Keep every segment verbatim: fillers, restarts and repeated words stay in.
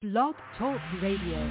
Blog Talk Radio.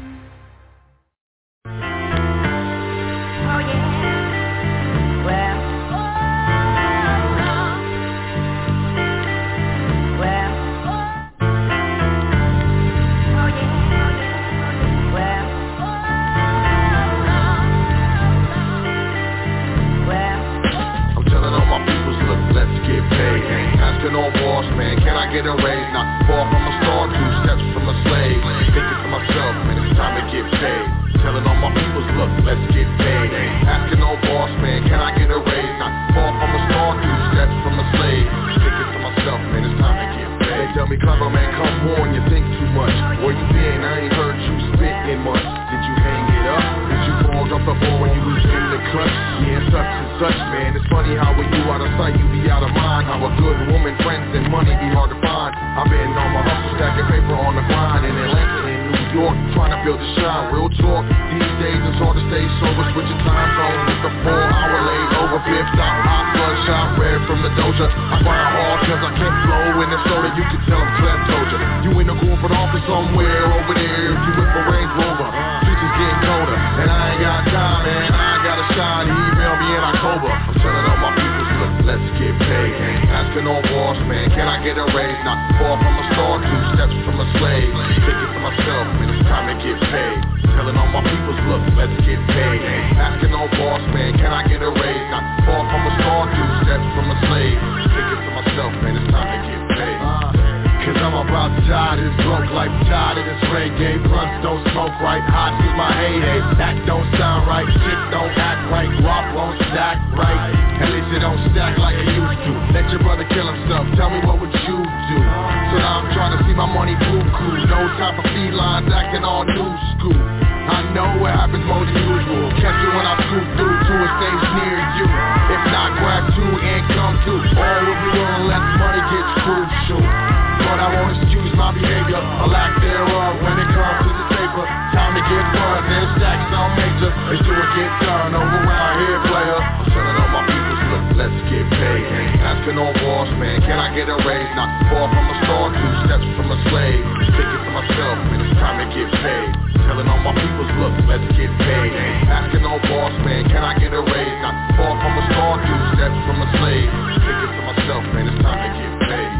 No boss, man, can I get a raise? Not far from a star, two steps from a slave. Thinking to myself, man, it's time to get paid. Telling all my peoples, look, let's get paid. Asking no boss, man, can I get a raise? Not far from a star, two steps from a slave. Thinking to myself, man, it's time to get paid. They tell me, clever man, come on, you think too much. Where you been? I ain't heard you spit in much. Did you hang it up? Did you fall off the ball when you was in the clutch? Yeah, such and such, man. It's funny how when you out of sight, you be out of mind. How a good woman, friends, and money be hard to find. I've been on my hustle, stacking paper on the grind. In Atlanta, in New York, trying to build a shine. Real talk, these days it's hard to stay sober. Switching time zones with the four hour laid over. Fifth stop, hot bloodshot, red from the doja. I grind hard cause I can't flow in the soda. You can tell I'm Clem told ya. You in the corporate office somewhere over there. If you whip a Range Rover, streets is getting colder. And I ain't got time, man, I ain't got a shine. He emailed me in October. I'm telling all my people, look, let's get paid. Asking no boss, man, can I get a raise? Not far from a star, two steps from a slave. Thinking to myself, man, it's time to get paid. Telling all my peoples, look, let's get paid. Asking no boss, man, can I get a raise? Not far from a star, two steps from a slave. Thinking to myself, man, it's time to get paid. Cause I'm about to die, this broke life, tired of this reggae. Blunts don't smoke right, hot is my heyday. That don't sound right, shit don't act right. Guap won't stack right, at least it don't stack like it used to. Let your brother kill himself, tell me what would you do? So now I'm trying to see my money boo-coo. No time for felines acting all new school. I know what happens more than usual. Catch you when I scoop through to a stage near you. If not, grab two and come to. All will be willing, let money get crucial. But I won't excuse my behavior, a lack thereof when it comes to the paper. Time to get buzzed and stacks on major. Let's do it, get done, over around here, player. I'm telling all my people, look, let's get paid. Asking no boss, man, can I get a raise? Not far from a star, two steps from a slave. Thinking to myself, man, it's time to get paid. Telling all my people, look, let's get paid. Asking no boss, man, can I get a raise? Not far from a star, two steps from a slave. Thinking to myself, man, it's time to get paid.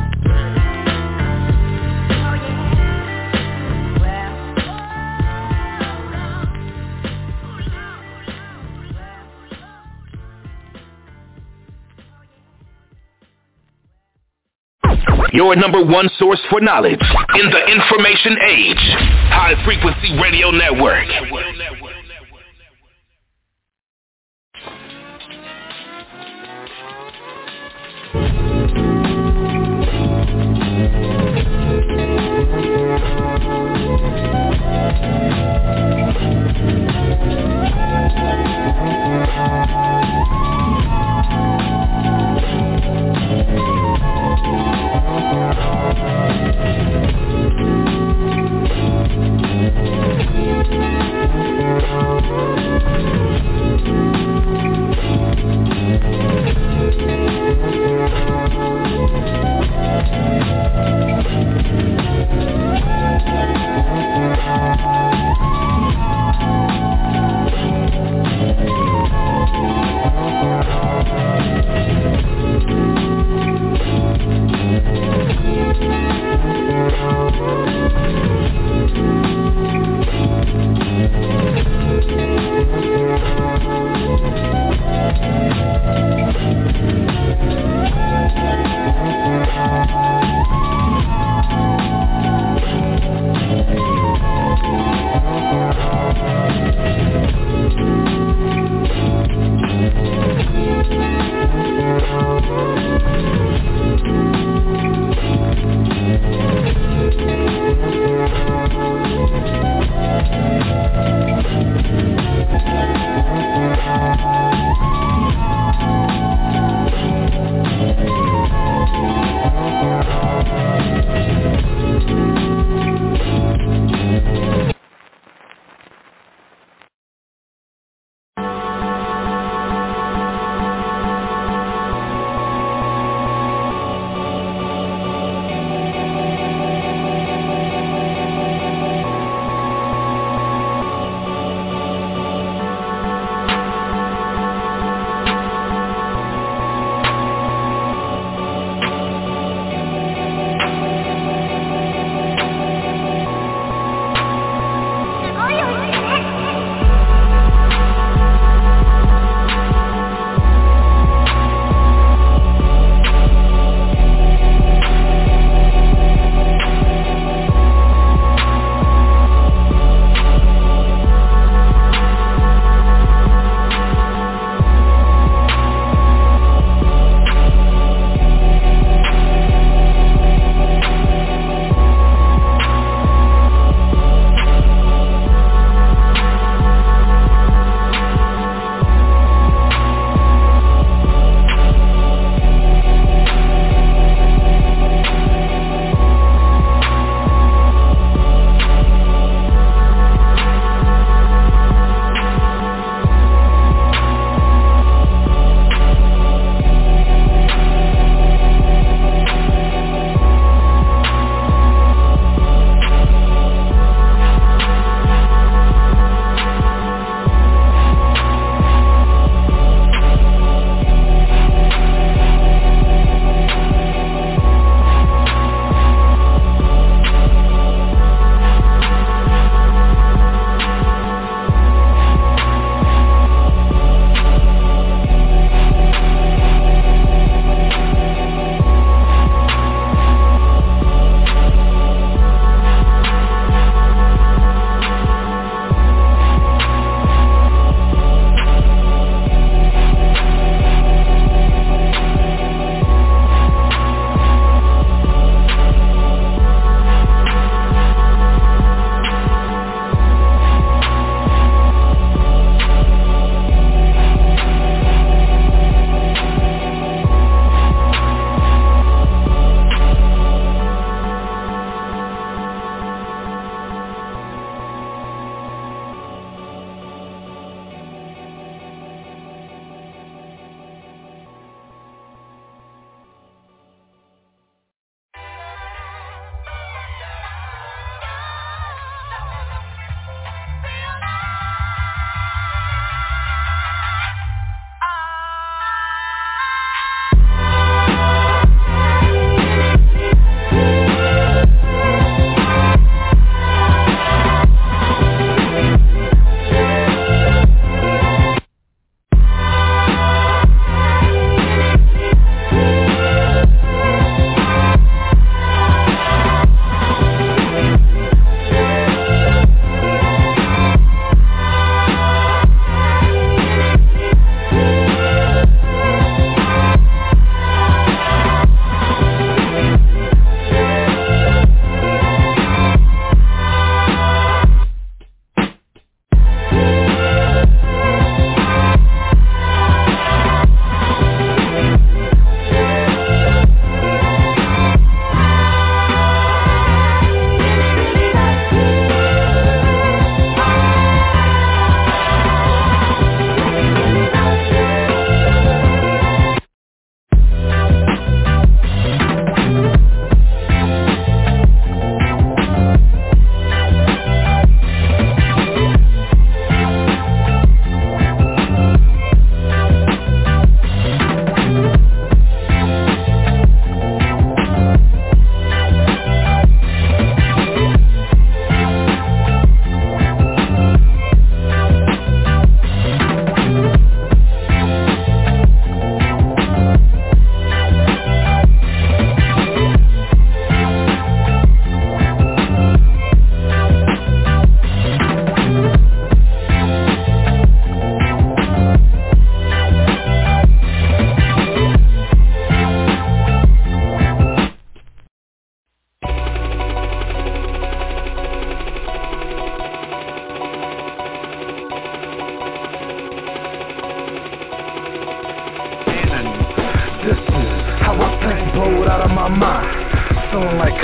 Your number one source for knowledge in the information age. High Frequency Radio Network. We'll be right back.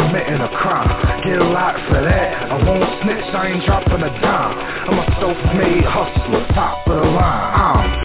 committing a crime. Get a lot for that, I won't snitch, I ain't dropping a dime. I'm a self-made hustler, top of the line. I'm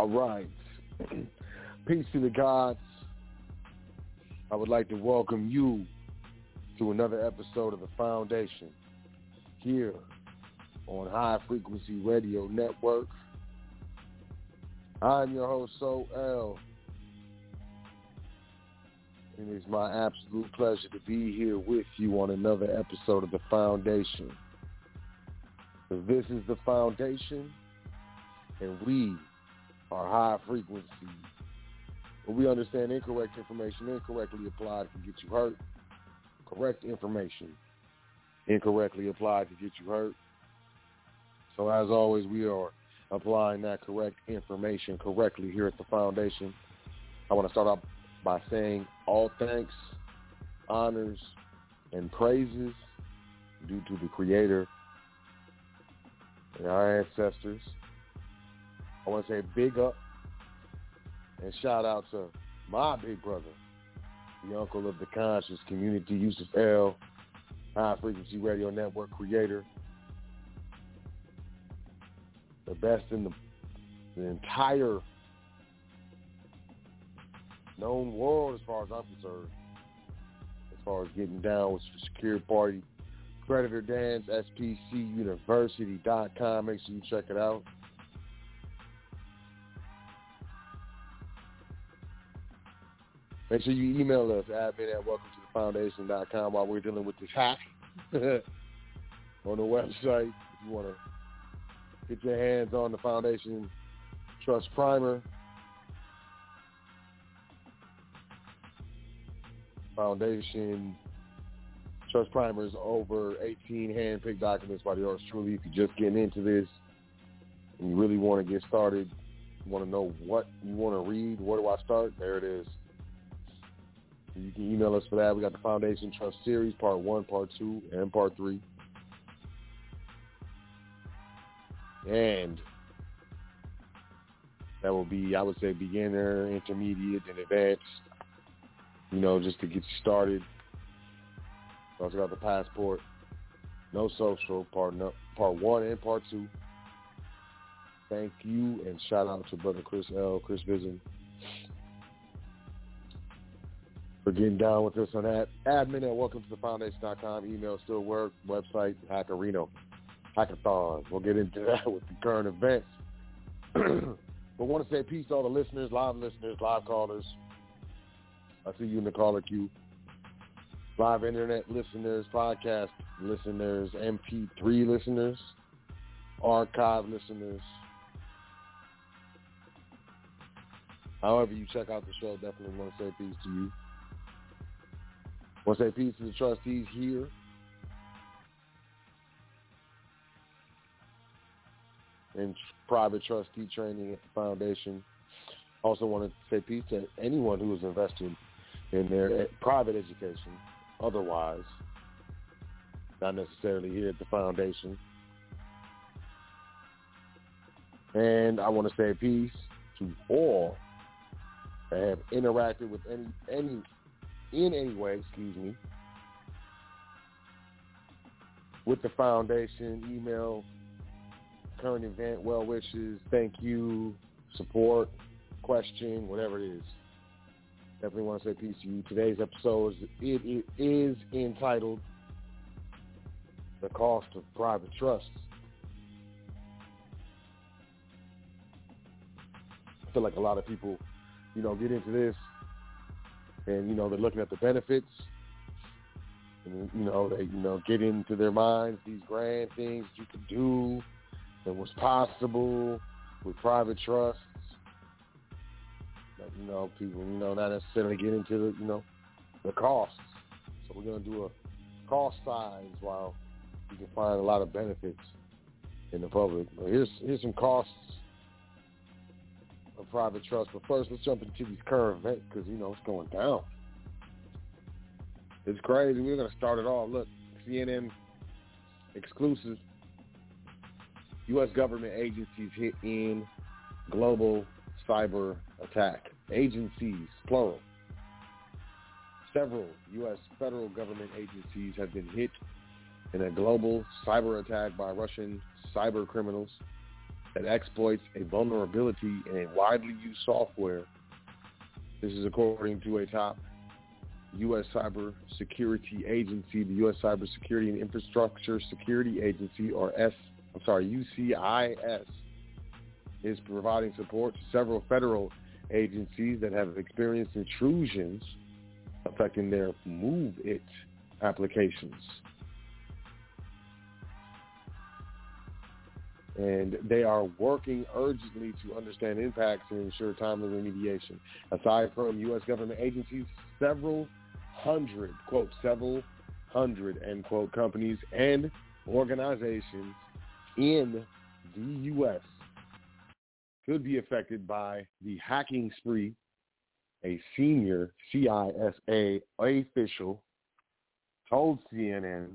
right. Peace to the gods. I would like to welcome you to another episode of The Foundation here on High Frequency Radio Network. I'm your host, So L. And it's my absolute pleasure to be here with you on another episode of The Foundation. This is The Foundation, and we are high frequency. But we understand incorrect information incorrectly applied can get you hurt. Correct information incorrectly applied can get you hurt. So as always, we are applying that correct information correctly here at the Foundation. I want to start off by saying all thanks, honors, and praises due to the Creator and our ancestors. I want to say big up and shout out to my big brother, the uncle of the conscious community, Yusuf L, High Frequency Radio Network creator, the best in the, the entire known world as far as I'm concerned, as far as getting down with the Secure Party, Predator Dance, S P C University dot com. Make sure you check it out. Make sure you email us, admin at welcome to the foundation dot com, while we're dealing with this hack on the website. If you want to get your hands on the Foundation Trust Primer, Foundation Trust Primer is over eighteen hand-picked documents by the yours truly. If you're just getting into this and you really want to get started, you want to know what you want to read, where do I start? There it is. You can email us for that. We got the Foundation Trust Series, Part one, Part two, and Part three. And that will be, I would say, beginner, intermediate, and advanced, you know, just to get you started. We also got the Passport, No Social, Part no, Part one and Part two. Thank you, and shout out to Brother Chris L, Chris Vision, for getting down with us on that. Admin at welcome to the foundation dot com. Email still work. Website, Hackerino. Hackathon. We'll get into that with the current events. But want to say peace to all the listeners, live listeners, live callers. I see you in the caller queue. Live internet listeners, podcast listeners, M P three listeners, archive listeners. However you check out the show, definitely want to say peace to you. Want to say peace to the trustees here. In private trustee training at the Foundation. Also want to say peace to anyone who is investing in their private education, otherwise, not necessarily here at the Foundation. And I want to say peace to all that have interacted with any any in any way, excuse me, with the Foundation. Email, current event, well wishes, thank you, support, question, whatever it is. Definitely want to say peace to you. Today's episode is, it, it is entitled The Cost of Private Trusts. I feel like a lot of people, you know, get into this and, you know, they're looking at the benefits and, you know, they, you know, get into their minds these grand things you can do and what's possible with private trusts. But, you know, people, you know, not necessarily get into the, you know, the costs. So we're going to do a cost size while you can find a lot of benefits in the public. But here's, here's some costs of private trust. But first, let's jump into these current events because, you know, it's going down. It's crazy. We're going to start it off. Look, C N N exclusive. U S government agencies hit in global cyber attack. Agencies, plural. Several U S federal government agencies have been hit in a global cyber attack by Russian cyber criminals. that exploits a vulnerability in a widely used software. This is according to a top U S cybersecurity agency, the U S Cybersecurity and Infrastructure Security Agency, or S, I'm sorry, U C I S, is providing support to several federal agencies that have experienced intrusions affecting their MoveIt applications. And they are working urgently to understand impacts and ensure timely remediation. Aside from U S government agencies, several hundred, quote, several hundred, end quote, companies and organizations in the U S could be affected by the hacking spree, a senior C I S A official told C N N.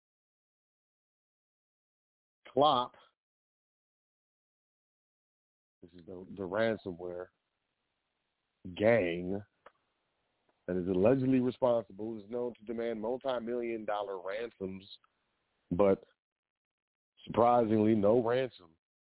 Clop, this is the, the ransomware gang that is allegedly responsible, is known to demand multi-million dollar ransoms, but surprisingly, no ransom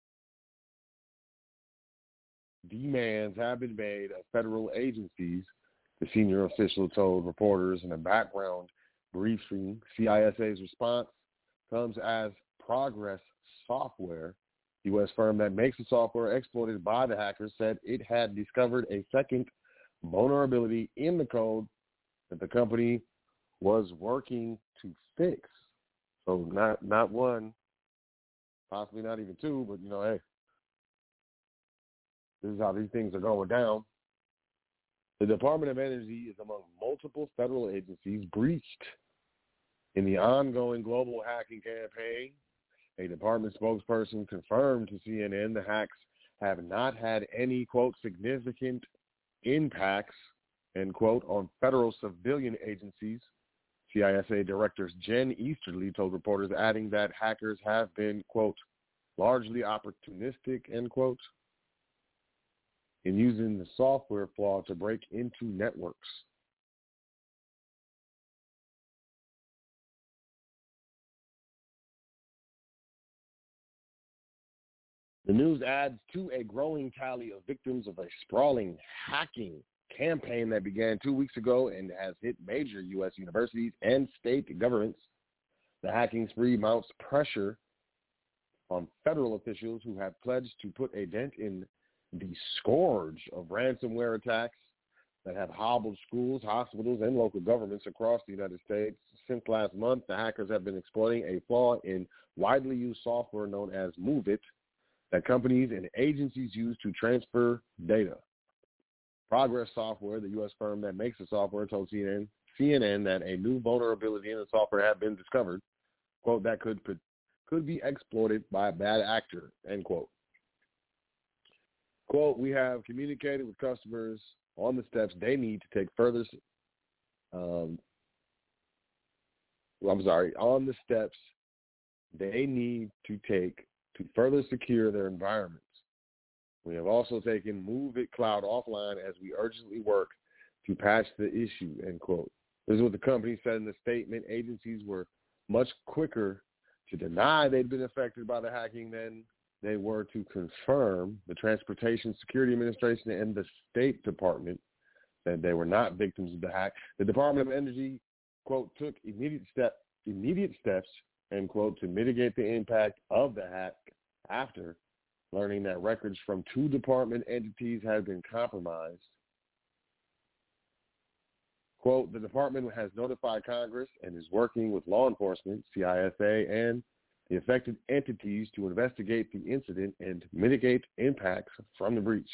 demands have been made of federal agencies, the senior official told reporters in a background briefing. C I S A's response comes as Progress Software, U S firm that makes the software exploited by the hackers, said it had discovered a second vulnerability in the code that the company was working to fix. So not not one, possibly not even two, but, you know, hey, this is how these things are going down. The Department of Energy is among multiple federal agencies breached in the ongoing global hacking campaign. A department spokesperson confirmed to C N N the hacks have not had any, quote, significant impacts, end quote, on federal civilian agencies. C I S A Director Jen Easterly told reporters, adding that hackers have been, quote, largely opportunistic, end quote, in using the software flaw to break into networks. The news adds to a growing tally of victims of a sprawling hacking campaign that began two weeks ago and has hit major U S universities and state governments. The hacking spree mounts pressure on federal officials who have pledged to put a dent in the scourge of ransomware attacks that have hobbled schools, hospitals, and local governments across the United States. Since last month, the hackers have been exploiting a flaw in widely used software known as MoveIt that companies and agencies use to transfer data. Progress Software, the U S firm that makes the software, told C N N, C N N that a new vulnerability in the software had been discovered, quote, that could could be exploited by a bad actor, end quote. Quote, we have communicated with customers on the steps they need to take further, um, well, I'm sorry, on the steps they need to take to further secure their environments. We have also taken MoveIt Cloud offline as we urgently work to patch the issue, end quote. This is what the company said in the statement. Agencies were much quicker to deny they'd been affected by the hacking than they were to confirm. The Transportation Security Administration and the State Department said they were not victims of the hack. The Department of Energy, quote, took immediate step, immediate steps, end quote, to mitigate the impact of the hack after learning that records from two department entities had been compromised. Quote, the department has notified Congress and is working with law enforcement, C I S A, and the affected entities to investigate the incident and mitigate impacts from the breach,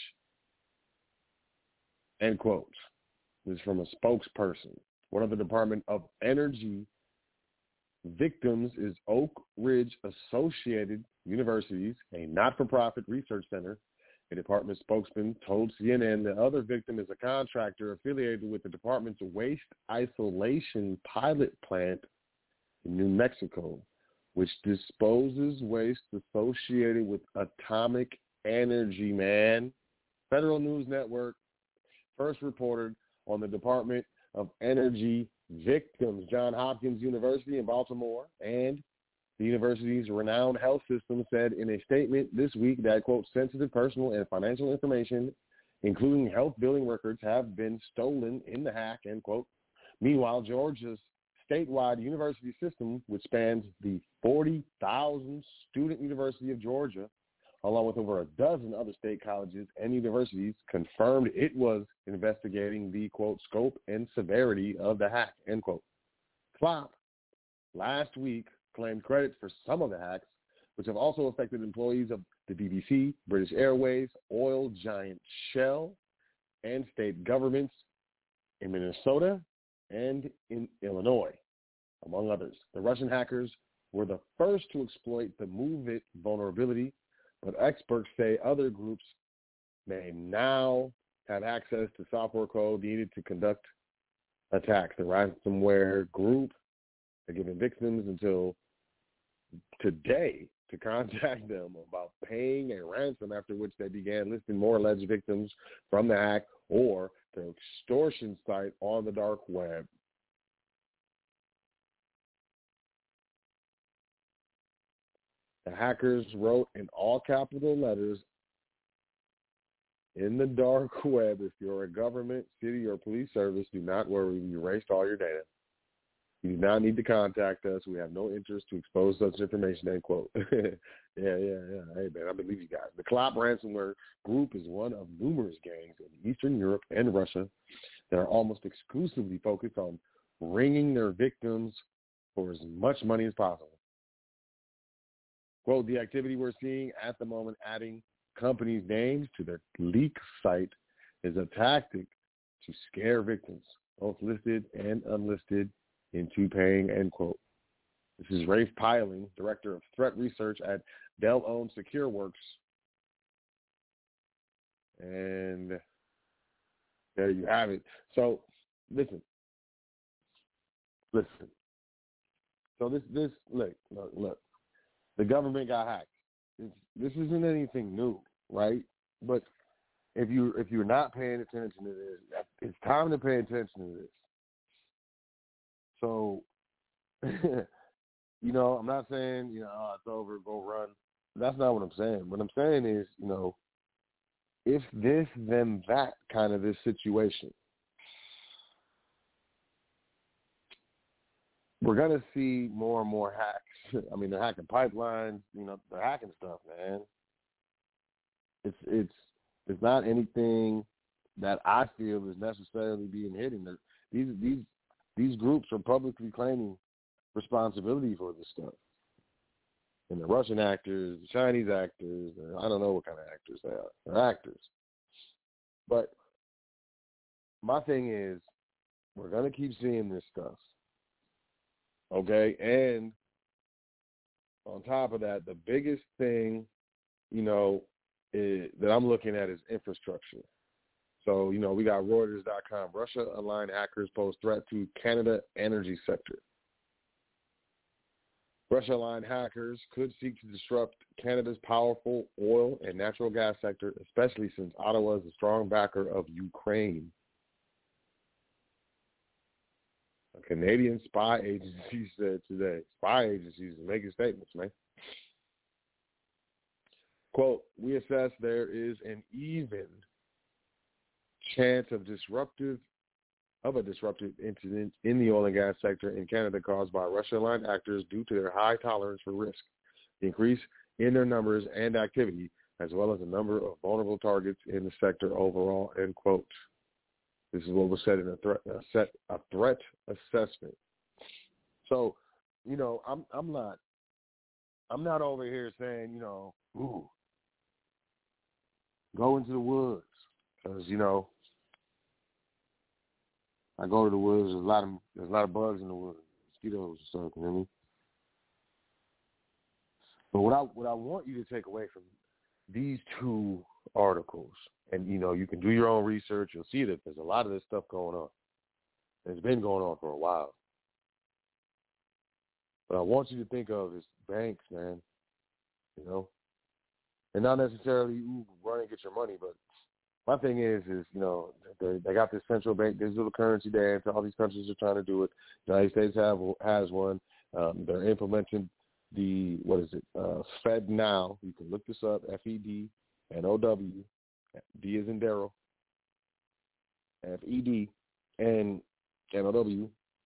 end quote. This is from a spokesperson. One of the Department of Energy victims is Oak Ridge Associated Universities, a not-for-profit research center. A department spokesman told C N N the other victim is a contractor affiliated with the department's waste isolation pilot plant in New Mexico, which disposes waste associated with atomic energy, man. Federal News Network first reported on the Department of Energy victims, Johns Hopkins University in Baltimore and The university's renowned health system said in a statement this week that, quote, sensitive personal and financial information, including health billing records, have been stolen in the hack, end quote. Meanwhile, Georgia's statewide university system, which spans the forty thousand student University of Georgia, along with over a dozen other state colleges and universities, confirmed it was investigating the, quote, scope and severity of the hack, end quote. C L O P last week claimed credit for some of the hacks, which have also affected employees of the B B C, British Airways, oil giant Shell, and state governments in Minnesota and in Illinois, among others. The Russian hackers were the first to exploit the MoveIt vulnerability, but experts say other groups may now have access to software code needed to conduct attacks. The ransomware group had given victims until today to contact them about paying a ransom, after which they began listing more alleged victims from the hack or the extortion site on the dark web. The hackers wrote in all capital letters in the dark web, if you're a government, city, or police service, do not worry, we erased all your data. You do not need to contact us. We have no interest to expose such information, end quote. yeah, yeah, yeah. Hey, man, I believe you guys. The C L O P ransomware group is one of numerous gangs in Eastern Europe and Russia that are almost exclusively focused on wringing their victims for as much money as possible. Quote, the activity we're seeing at the moment, adding companies' names to their leak site, is a tactic to scare victims, both listed and unlisted, into paying, end quote. This is Rafe Piling, Director of Threat Research at Dell-owned SecureWorks. And there you have it. So, listen. Listen. So this, this, look, look, look. The government got hacked. It's, this isn't anything new, right? But if you if you're not paying attention to this, it's time to pay attention to this. So, you know, I'm not saying, you know, oh, it's over, go run. That's not what I'm saying. What I'm saying is, you know, if this, then that kind of this situation, we're going to see more and more hacks. I mean, they're hacking pipelines, you know, they're hacking stuff, man. It's it's it's not anything that I feel is necessarily being hidden. These these these groups are publicly claiming responsibility for this stuff. And the Russian actors, the Chinese actors, I don't know what kind of actors they are. They're actors. But my thing is, we're going to keep seeing this stuff. Okay? And on top of that, the biggest thing, you know, is, that I'm looking at is infrastructure. So, you know, we got Reuters dot com. Russia-aligned hackers pose threat to Canada energy sector. Russia-aligned hackers could seek to disrupt Canada's powerful oil and natural gas sector, especially since Ottawa is a strong backer of Ukraine. A Canadian spy agency said today. Spy agencies are making statements, man. Quote, we assess there is an even chance of disruptive of a disruptive incident in the oil and gas sector in Canada caused by Russia-aligned actors due to their high tolerance for risk, the increase in their numbers and activity, as well as the number of vulnerable targets in the sector overall, end quote. This is what was said in a threat, a set, a threat assessment. So, you know, I'm I'm not I'm not over here saying, you know, ooh, go into the woods, because, you know, I go to the woods. There's a lot of there's a lot of bugs in the woods, mosquitoes and stuff. You know what I mean? But what I what I want you to take away from these two articles, and you know, you can do your own research. You'll see that there's a lot of this stuff going on. It's been going on for a while. But I want you to think of as banks, man. You know, and not necessarily ooh, run and get your money, but my thing is, is you know, they, they got this central bank digital currency dance. All these countries are trying to do it. The United States have has one. Um, they're implementing the, what is it, uh, FedNow. You can look this up, F E D N O W, D as in Daryl, F E D and N O W.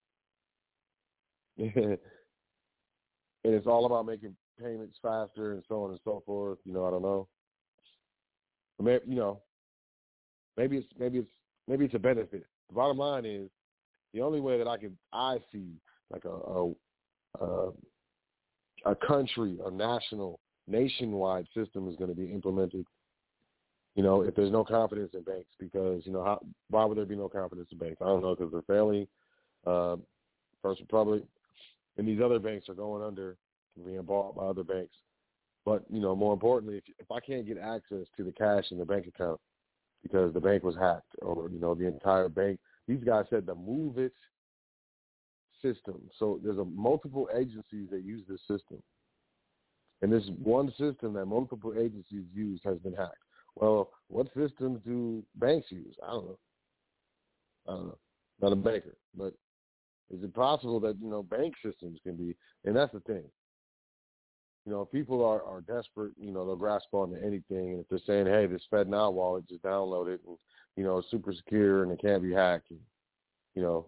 And it's all about making payments faster and so on and so forth. You know, I don't know. Maybe, you know, maybe it's maybe it's maybe it's a benefit. The bottom line is the only way that I can I see like a a, a, a country, a national, nationwide system is going to be implemented. You know, if there's no confidence in banks, because you know how why would there be no confidence in banks? I don't know, because they're failing. Uh, First Republic and these other banks are going under, being bought by other banks. But, you know, more importantly, if, if I can't get access to the cash in the bank account because the bank was hacked, or, you know, the entire bank, these guys said the Move It system. So there's a multiple agencies that use this system. And this one system that multiple agencies use has been hacked. Well, what systems do banks use? I don't know. I don't know. Not a banker, but is it possible that, you know, bank systems can be, and that's the thing. You know, if people are, are desperate, you know, they'll grasp onto anything. And if they're saying, hey, this FedNow wallet, just download it, and, you know, it's super secure and it can't be hacked, and, you know,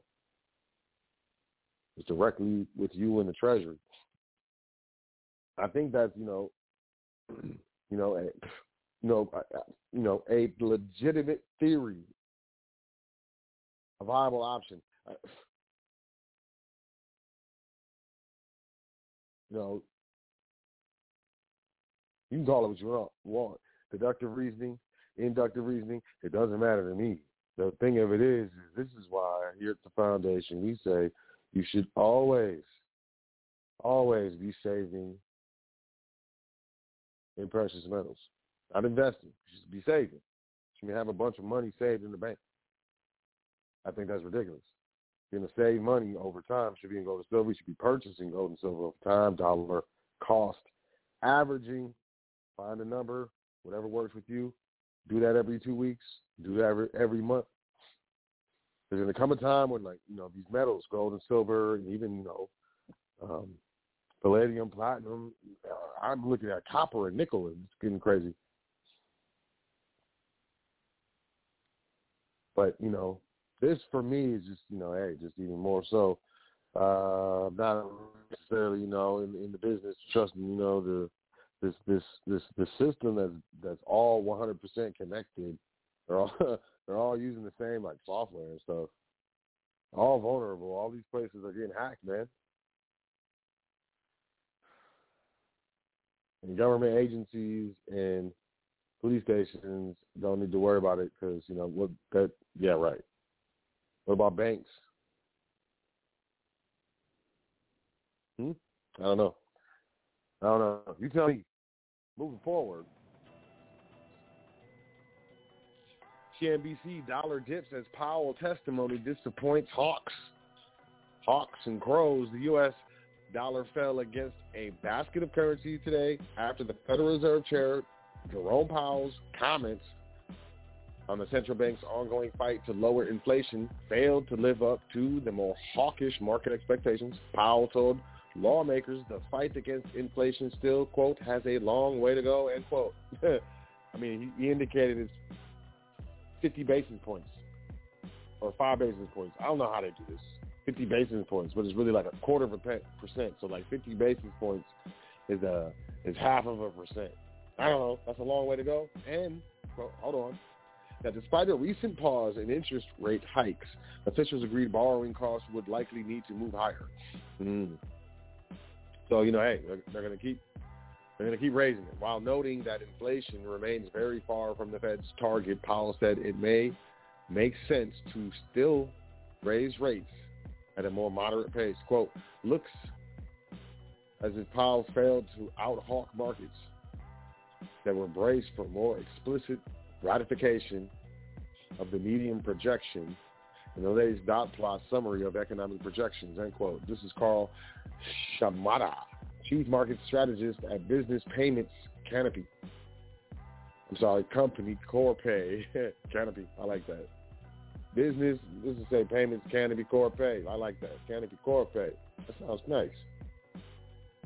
it's directly with you in the Treasury. I think that's, you know, you know, a, you know, a, you know, a legitimate theory, a viable option. You know, you can call it what you want. Deductive reasoning, inductive reasoning, it doesn't matter to me. The thing of it is, is this is why here at the foundation we say you should always, always be saving in precious metals. Not investing. You should be saving. You should have a bunch of money saved in the bank. I think that's ridiculous. You're going to save money over time. Should be in gold and silver. You should be purchasing gold and silver over time, dollar cost averaging. Find a number, whatever works with you. Do that every two weeks. Do that every, every month. There's going to come a time when, like, you know, these metals, gold and silver, and even, you know, um, palladium, platinum. Uh, I'm looking at copper and nickel, and it's getting crazy. But, you know, this for me is just, you know, hey, just even more so. Uh, not necessarily, you know, in, in the business, trusting, you know, the this this this the system that's that's all one hundred percent connected. They're all they're all using the same like software and stuff. All vulnerable. All these places are getting hacked, man. And government agencies and police stations don't need to worry about it because, you know, what that yeah right. What about banks? Hmm? I don't know. I don't know. You tell me. Moving forward, C N B C dollar dips as Powell testimony disappoints hawks. Hawks and crows. The U S dollar fell against a basket of currency today after the Federal Reserve Chair Jerome Powell's comments on the central bank's ongoing fight to lower inflation failed to live up to the more hawkish market expectations. Powell told lawmakers the fight against inflation still, quote, has a long way to go, end quote. I mean, he, he indicated it's fifty basis points or five basis points. I don't know how they do this. fifty basis points, but it's really like a quarter of a percent. So like fifty basis points is a is half of a percent. I don't know. That's a long way to go. And, well, hold on. Now, despite a recent pause in interest rate hikes, officials agreed borrowing costs would likely need to move higher. Mm. So, you know, hey, they're, they're going to keep they're going to keep raising it. While noting that inflation remains very far from the Fed's target, Powell said it may make sense to still raise rates at a more moderate pace. Quote, looks as if Powell failed to out-hawk markets that were braced for more explicit ratification of the medium projection in the latest dot plot summary of economic projections, end quote. This is Carl Shamada, chief market strategist at Business Payments Canopy. I'm sorry, company Corpay. Canopy, I like that. Business, this is say Payments Canopy Corpay. I like that. Canopy Corpay. That sounds nice.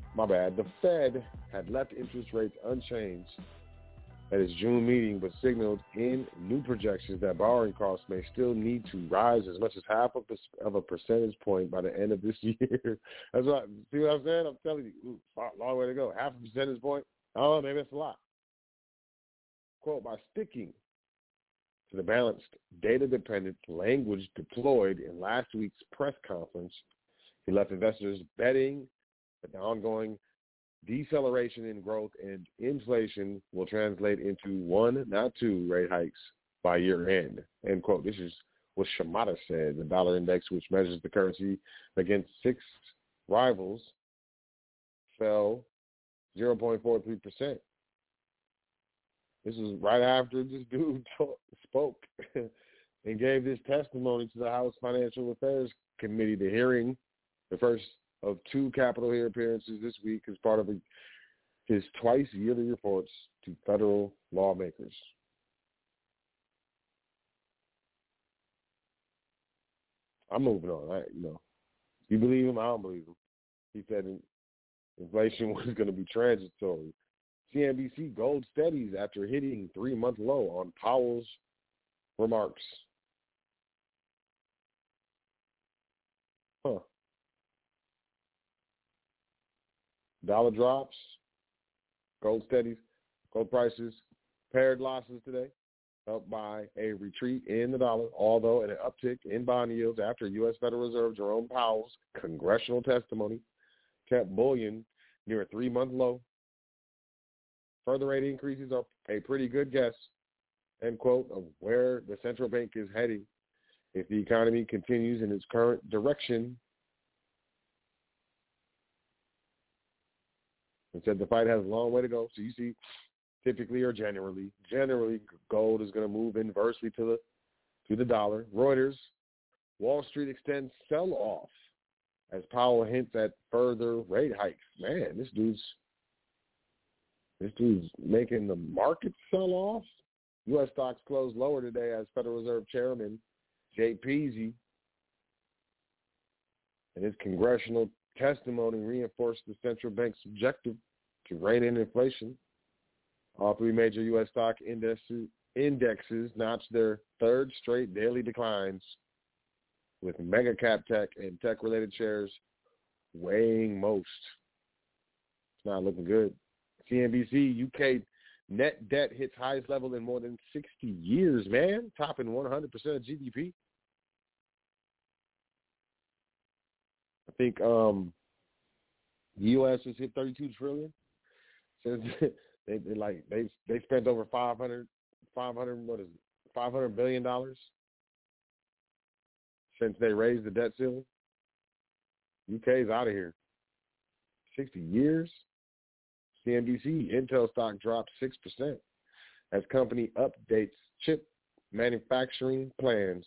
my bad, the Fed had left interest rates unchanged at its June meeting, but signaled in new projections that borrowing costs may still need to rise as much as half of a, of a percentage point by the end of this year. That's what, see what I'm saying? I'm telling you, ooh, long way to go. Half a percentage point? Oh, maybe that's a lot. Quote, by sticking to the balanced, data-dependent language deployed in last week's press conference, he left investors betting that the ongoing deceleration in growth and inflation will translate into one, not two, rate hikes by year end. End quote. This is what Shimada said. The dollar index, which measures the currency against six rivals, fell zero point four three percent. This is right after this dude talk, spoke and gave this testimony to the House Financial Affairs Committee, the hearing, the first of two Capitol Hill appearances this week as part of a, his twice-yearly reports to federal lawmakers. I'm moving on. I, you know, you believe him? I don't believe him. He said inflation was going to be transitory. C N B C gold steadies after hitting three-month low on Powell's remarks. Huh. Dollar drops, gold steadies, gold prices, paired losses today, helped by a retreat in the dollar, although an uptick in bond yields after U S Federal Reserve Jerome Powell's congressional testimony kept bullion near a three-month low. Further rate increases are a pretty good guess, end quote, of where the central bank is heading if the economy continues in its current direction. And said the fight has a long way to go. So you see, typically or generally, generally gold is going to move inversely to the to the dollar. Reuters, Wall Street extends sell-off as Powell hints at further rate hikes. Man, this dude's this dude's making the market sell off. U S stocks closed lower today as Federal Reserve Chairman Jay Peasy and his congressional testimony reinforced the central bank's objective to rein in inflation. All three major U S stock indexes, indexes notched their third straight daily declines, with mega cap tech and tech-related shares weighing most. It's not looking good. C N B C, U K net debt hits highest level in more than sixty years, man, topping one hundred percent of G D P. I think um, the U S has hit thirty-two trillion since they, they like they they spent over five hundred, five hundred what is it, five hundred billion dollars since they raised the debt ceiling. U K's out of here. sixty years. C N B C, Intel stock dropped six percent as company updates chip manufacturing plans.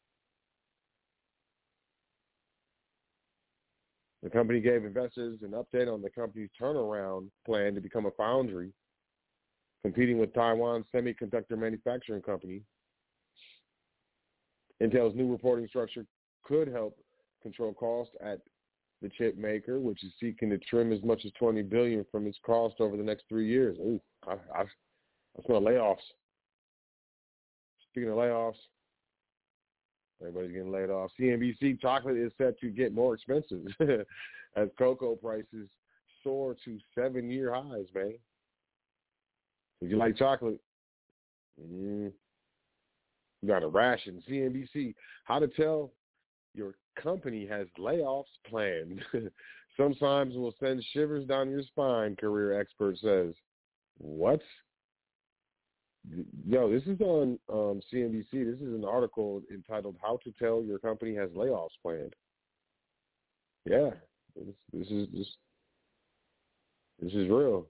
The company gave investors an update on the company's turnaround plan to become a foundry, competing with Taiwan's semiconductor manufacturing company. Intel's new reporting structure could help control costs at the chip maker, which is seeking to trim as much as twenty billion dollars from its cost over the next three years. Ooh, I, I, I smell layoffs. Speaking of layoffs, everybody's getting laid off. C N B C, chocolate is set to get more expensive as cocoa prices soar to seven-year highs, man. If you like chocolate, mm, you got a ration. C N B C, how to tell your company has layoffs planned. Some signs will send shivers down your spine, career expert says. What? Yo, this is on um, C N B C. This is an article entitled "How to Tell Your Company Has Layoffs Planned." Yeah, this, this is this, this is real.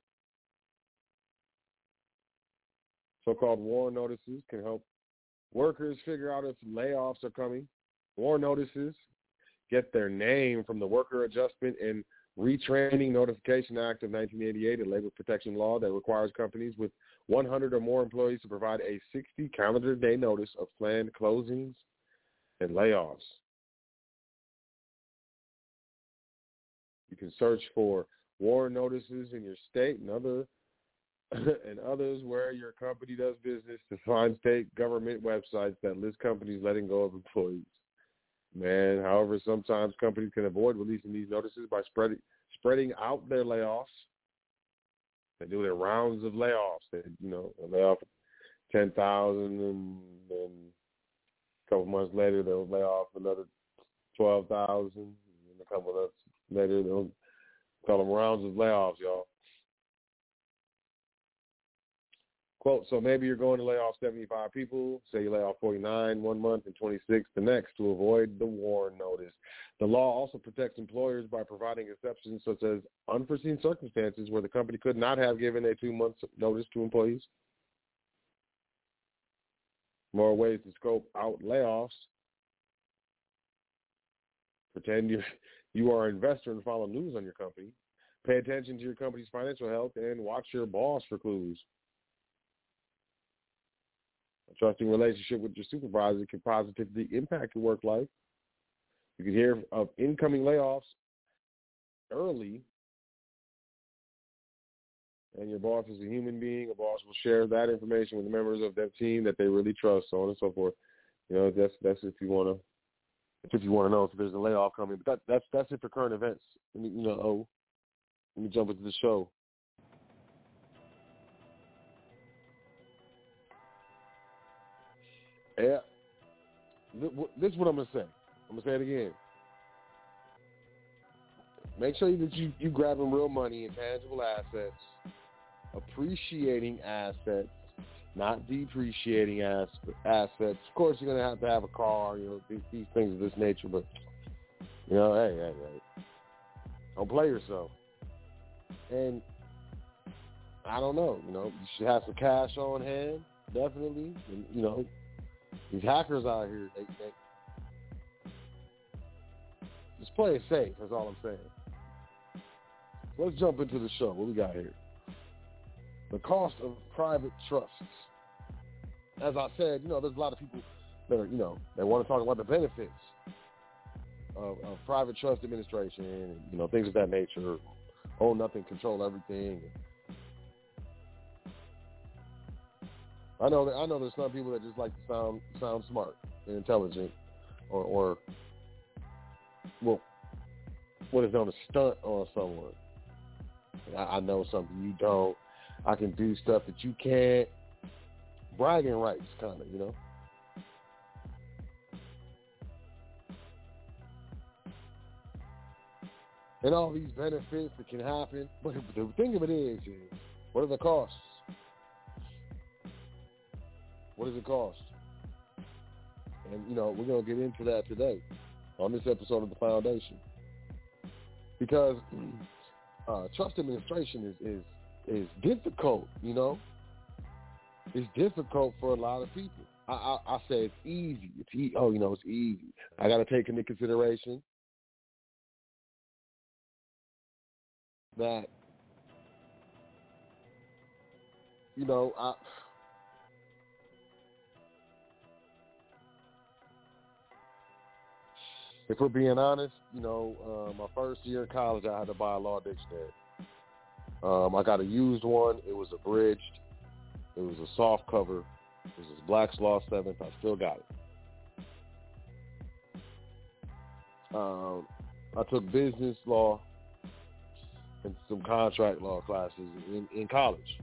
So-called WARN notices can help workers figure out if layoffs are coming. WARN notices get their name from the Worker Adjustment and Retraining Notification Act of nineteen eighty-eight, a labor protection law that requires companies with one hundred or more employees to provide a sixty calendar day notice of planned closings and layoffs. You can search for warn notices in your state and other and others where your company does business to find state government websites that list companies letting go of employees. Man, however, sometimes companies can avoid releasing these notices by spreading spreading out their layoffs. They do their rounds of layoffs. They, you know, lay off ten thousand, and then a couple months later they'll lay off another twelve thousand, and a couple of months later they'll call them rounds of layoffs, y'all. Quote, so maybe you're going to lay off seventy-five people, say you lay off forty-nine one month and twenty-six the next to avoid the warn notice. The law also protects employers by providing exceptions such as unforeseen circumstances where the company could not have given a two-month notice to employees. More ways to scope out layoffs. Pretend you you are an investor and follow news on your company. Pay attention to your company's financial health and watch your boss for clues. A trusting relationship with your supervisor can positively impact your work life. You can hear of incoming layoffs early, and your boss is a human being. A boss will share that information with the members of their team that they really trust, so on and so forth. You know, that's that's if you want to, if you want to know if there's a layoff coming. But that, that's that's it for current events. Let me, you know, oh, let me jump into the show. Yeah, this is what I'm going to say. I'm going to say it again. Make sure that you, you grabbing real money and tangible assets, appreciating assets, not depreciating as, assets. Of course, you're going to have to have a car, you know, these, these things of this nature, but, you know, hey, hey, hey, don't play yourself. And I don't know, you know, you should have some cash on hand, definitely, and, you know, these hackers out here, they, they just play it safe. That's all I'm saying. Let's jump into the show. What we got here? The cost of private trusts. As I said, you know, there's a lot of people that are, you know, they want to talk about the benefits of, of private trust administration and, you know, things of that nature. Own nothing, control everything. I know that I know there's some people that just like to sound sound smart and intelligent, or, or well, what is known as stunt on someone. I, I know something you don't. I can do stuff that you can't. Bragging rights, kind of, you know. And all these benefits that can happen, but the thing of it is, is what are the costs? What does it cost? And, you know, we're going to get into that today on this episode of The Foundation. Because uh, trust administration is, is is difficult, you know. It's difficult for a lot of people. I, I, I say it's easy. It's e- Oh, you know, it's easy. I got to take into consideration that, you know, I... If we're being honest, you know, uh, my first year in college, I had to buy a law dictionary. Um, I got a used one. It was abridged. It was a soft cover. It was Black's Law seventh. I still got it. Um, I took business law and some contract law classes in, in college.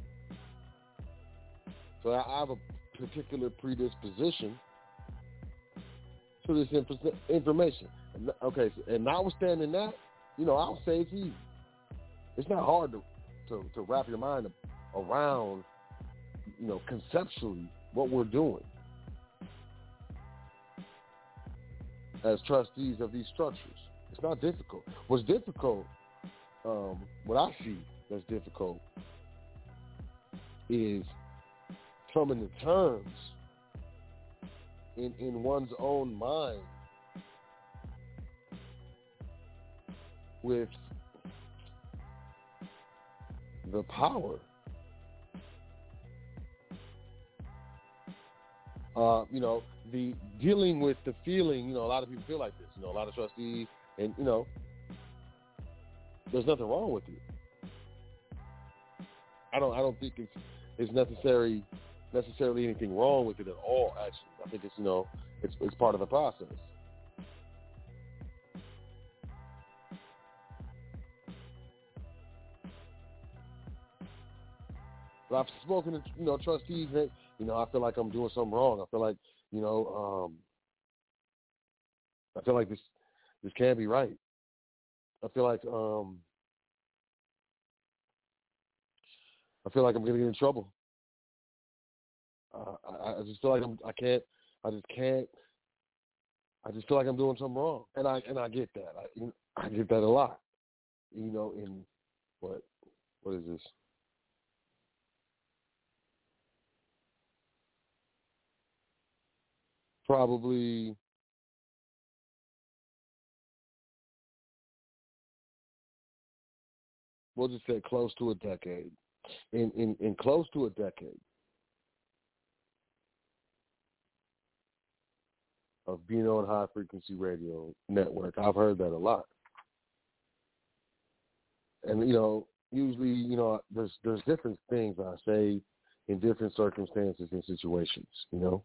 So I have a particular predisposition to this inf- information. Okay, so, and notwithstanding that, you know, I'll say it's easy. It's not hard to, to, to wrap your mind around, you know, conceptually what we're doing as trustees of these structures. It's not difficult. What's difficult, um, what I see that's difficult is coming to terms in, in one's own mind with the power. Uh, you know, the dealing with the feeling, you know, a lot of people feel like this, you know, a lot of trustees, and, you know, there's nothing wrong with it. I don't I don't think it's it's necessary necessarily anything wrong with it at all. Actually, I think it's you know it's it's part of the process. But I've spoken to you know trustees that you know I feel like I'm doing something wrong. I feel like you know um, I feel like this this can't be right. I feel like um, I feel like I'm gonna get in trouble. Uh, I, I just feel like I'm I can't I just can't I just feel like I'm doing something wrong, and I and I get that I I get that a lot. You know, in what what is this? Probably we'll just say close to a decade. In in, in close to a decade of being on High Frequency Radio Network, I've heard that a lot. And you know, usually, you know, there's there's different things I say in different circumstances and situations, you know.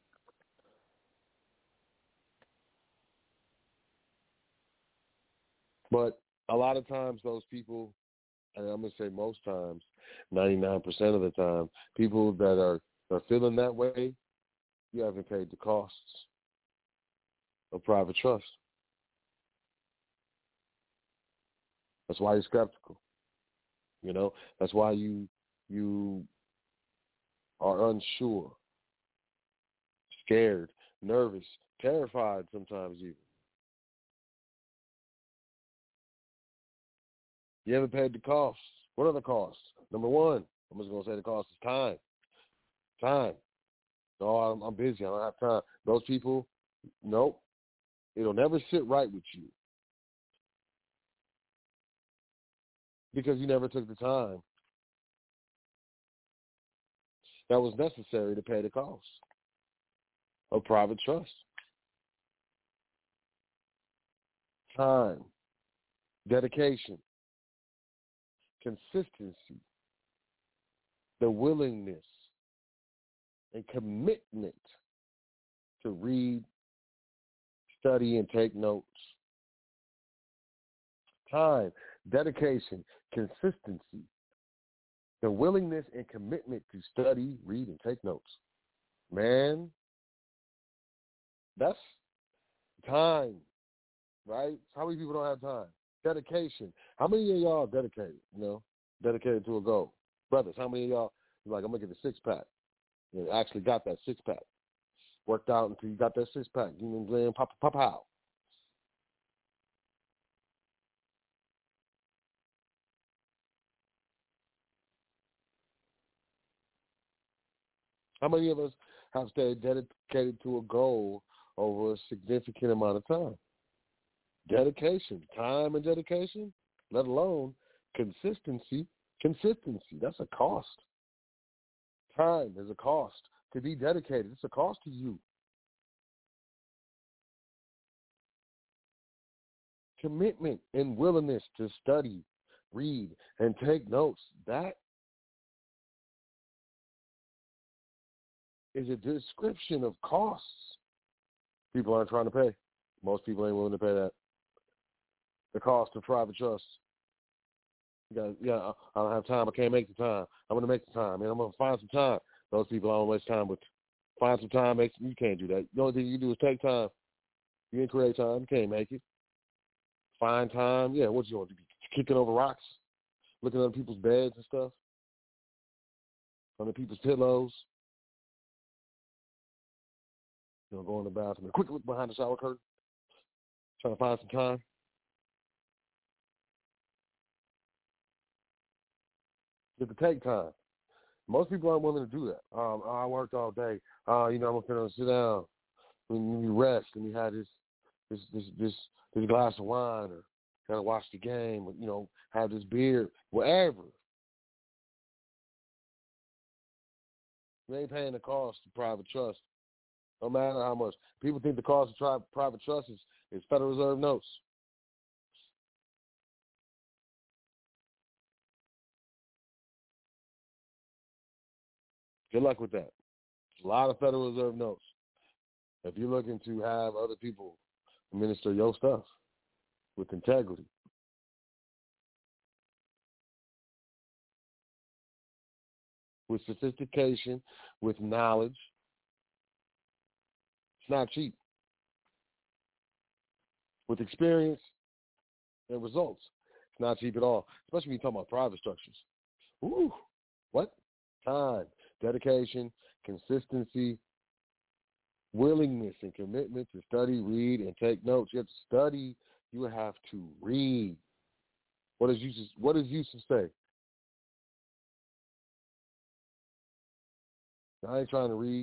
But a lot of times those people, and I'm going to say most times, ninety-nine percent of the time, people that are, are feeling that way, you haven't paid the costs of private trust. That's why you're skeptical. You know, that's why you you are unsure, scared, nervous, terrified sometimes even. You haven't paid the costs. What are the costs? Number one, I'm just going to say the cost is time. Time. No, I'm, I'm busy. I don't have time. Those people, nope. It'll never sit right with you because you never took the time that was necessary to pay the cost of private trust. Time, dedication, consistency, the willingness and commitment to read, study, and take notes. Time, dedication, consistency, the willingness and commitment to study, read, and take notes. Man, that's time, right? How many people don't have time? Dedication. How many of y'all are dedicated, you know, dedicated to a goal? Brothers, how many of y'all, you're like, I'm going to get a six-pack. You know, actually got that six-pack. Worked out until you got that six-pack. You know what I'm saying? Pop, pop, out. How many of us have stayed dedicated to a goal over a significant amount of time? Dedication, time and dedication, let alone consistency. Consistency, that's a cost. Time is a cost. To be dedicated, it's a cost to you. Commitment and willingness to study, read, and take notes, that is a description of costs people aren't trying to pay. Most people ain't willing to pay that. The cost of private trust. You got, yeah, I don't have time. I can't make the time. I'm going to make the time, and I'm going to find some time. Those people I don't waste time with. Find some time. Make, you can't do that. The only thing you do is take time. You didn't create time. You can't make it. Find time. Yeah, what you want to be kicking over rocks, looking under people's beds and stuff, under people's pillows. You know, go in the bathroom and quick look behind the shower curtain, trying to find some time. You have to take time. Most people aren't willing to do that. Um, oh, I worked all day. Uh, you know, I'm gonna sit down and you rest, and you have this, this, this, this, this glass of wine, or gotta watch the game, or you know, have this beer, whatever. You ain't paying the cost of private trust. No matter how much. People think the cost of tri- private trust is, is Federal Reserve notes. Good luck with that. A lot of Federal Reserve notes. If you're looking to have other people administer your stuff with integrity, with sophistication, with knowledge, it's not cheap. With experience and results, it's not cheap at all, especially when you're talking about private structures. Ooh, what? Time, dedication, consistency, willingness and commitment to study, read, and take notes. You have to study. You have to read. What does Yusuf, what does Yusuf say? I ain't trying to read.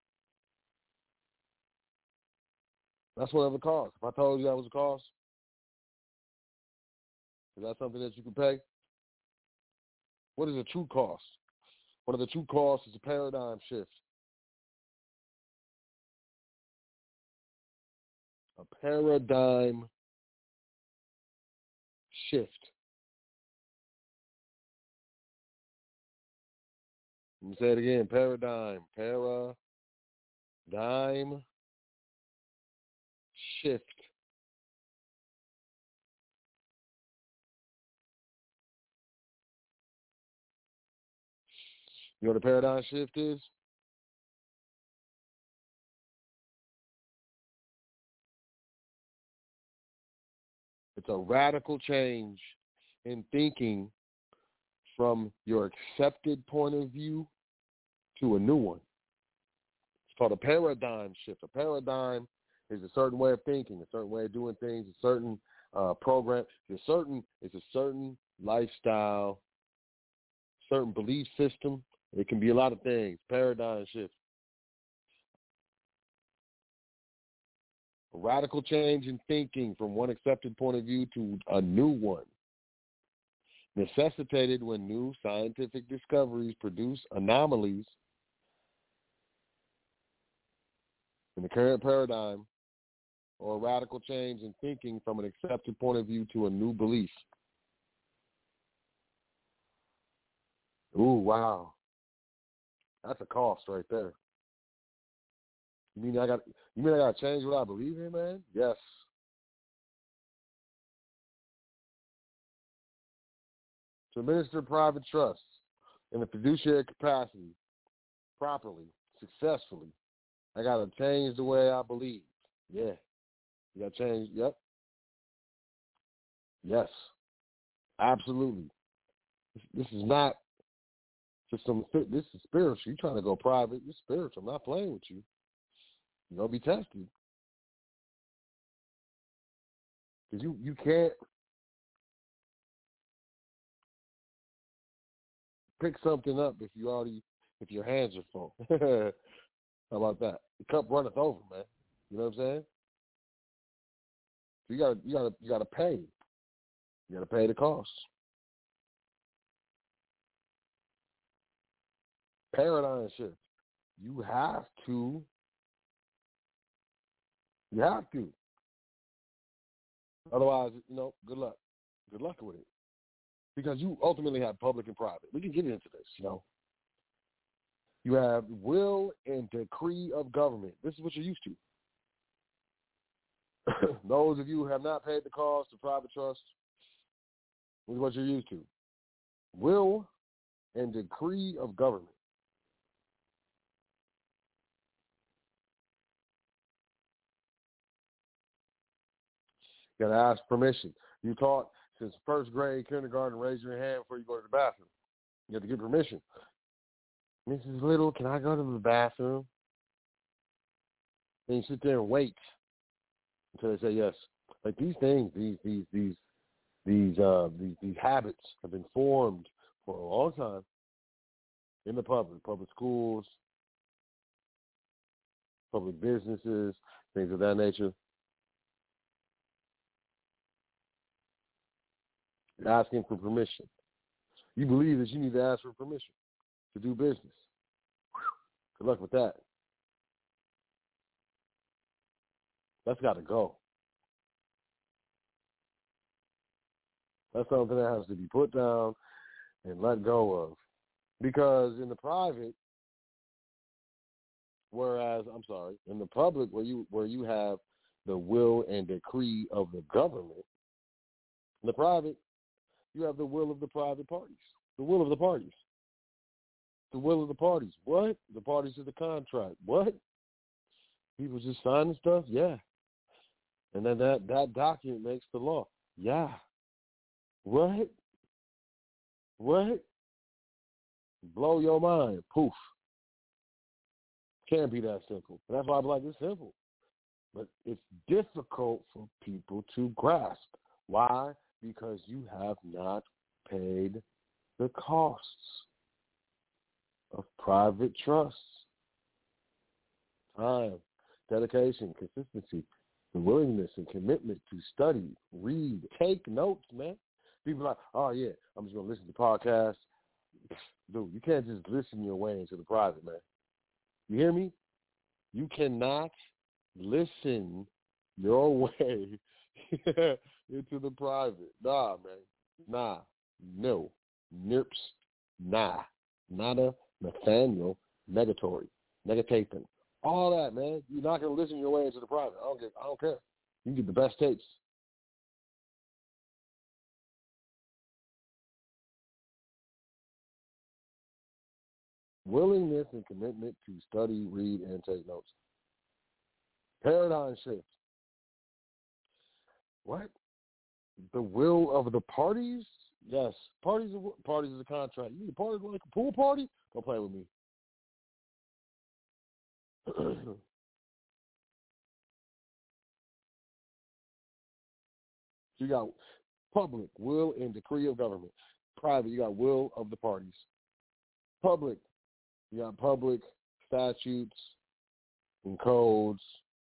That's whatever the cost. If I told you that was a cost, is that something that you can pay? What is a true cost? One of the true costs is a paradigm shift. A paradigm shift. Let me say it again. Paradigm. Paradigm shift. You know what a paradigm shift is? It's a radical change in thinking from your accepted point of view to a new one. It's called a paradigm shift. A paradigm is a certain way of thinking, a certain way of doing things, a certain uh, program. It's a certain, it's a certain lifestyle, certain belief system. It can be a lot of things. Paradigm shift. A radical change in thinking from one accepted point of view to a new one, necessitated when new scientific discoveries produce anomalies in the current paradigm, or a radical change in thinking from an accepted point of view to a new belief. Ooh, wow. That's a cost right there. You mean I got? You mean I got to change what I believe in, man? Yes. To administer private trusts in a fiduciary capacity properly, successfully, I got to change the way I believe. Yeah. You got to change. Yep. Yes. Absolutely. This, this is not just some. This is spiritual. You're trying to go private. It's spiritual. I'm not playing with you. You're going to be tested. Because you, you can't pick something up if you already, if your hands are full. How about that? The cup runneth over, man. You know what I'm saying? So you gotta, you gotta, you gotta pay. You gotta pay the cost. Paradigm shift. You have to. You have to. Otherwise, you know, good luck. Good luck with it. Because you ultimately have public and private. We can get into this, you know. You have will and decree of government. This is what you're used to. Those of you who have not paid the cost of private trust, this is what you're used to. Will and decree of government. You got to ask permission. You taught since first grade, kindergarten, raise your hand before you go to the bathroom. You have to get permission. Missus Little, can I go to the bathroom? And you sit there and wait until they say yes. Like these things, these these these these uh these, these habits have been formed for a long time in the public, public schools, public businesses, things of that nature. You're asking for permission. You believe that you need to ask for permission to do business. Whew. Good luck with that. That's got to go. That's something that has to be put down and let go of. Because in the private, Whereas, I'm sorry, in the public, where you where you have the will and decree of the government, in the private, you have the will of the private parties, the will of the parties, the will of the parties. What? The parties to the contract. What? People just signing stuff? Yeah. And then that, that document makes the law. Yeah. What? What? Blow your mind. Poof. Can't be that simple. That's why I'm like, it's simple. But it's difficult for people to grasp. Why? Because you have not paid the costs of private trusts. Time, dedication, consistency, the willingness and commitment to study, read, take notes, man. People are like, oh, yeah, I'm just going to listen to podcasts. Dude, you can't just listen your way into the private, man. You hear me? You cannot listen your way into the private. Nah, man. Nah. No. Nirps. Nah. Nada. Nathaniel. Negatory. Negataping. All that, man. You're not going to listen your way into the private. I don't get, I don't care. You get the best tapes. Willingness and commitment to study, read, and take notes. Paradigm shift. What? The will of the parties? Yes. Parties are parties is a contract. You need a party like a pool party? Don't play with me. So you got public, will and decree of government. Private, you got will of the parties. Public, you got public statutes and codes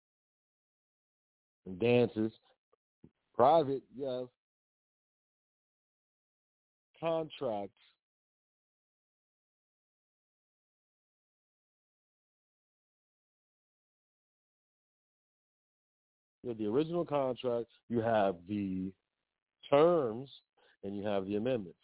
and dances. Private, you have contracts. You have the original contract, you have the terms, and you have the amendments.